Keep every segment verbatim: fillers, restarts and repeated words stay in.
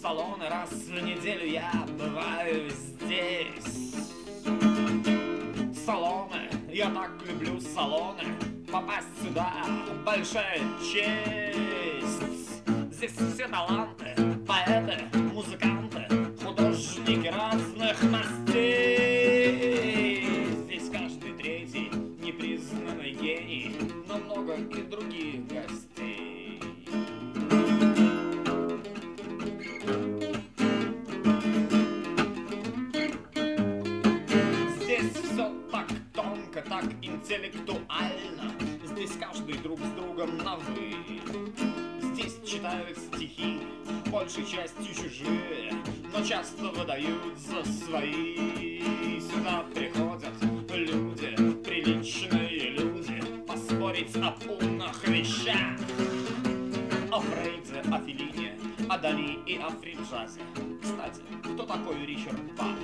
салоны, раз в неделю я бываю здесь. Салоны, я так люблю салоны, попасть сюда большая честь. Здесь все таланты, поэты, музыканты, художники разных мастей. Здесь каждый третий непризнанный гений, но много и других гостей. Здесь все так тонко, так интеллектуально. Здесь каждый друг с другом на «вы». Здесь читают стихи, большей частью чужие, но часто выдают за свои. Сюда приходят люди, приличные люди, поспорить об умных вещах. О Фрейде, о Феллине, о Дали и о фри-джазе. Кстати, кто такой Ричард Бах?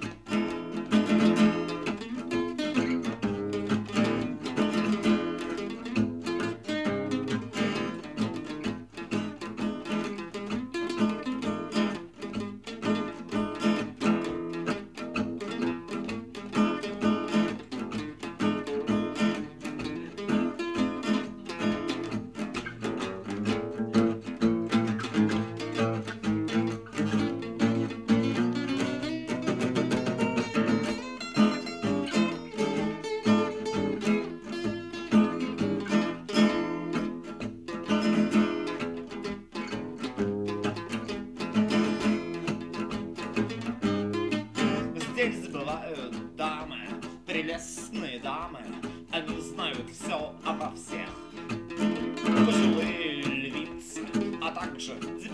Здесь бывают дамы, прелестные дамы, они знают все обо всех. Пожилые львицы, а также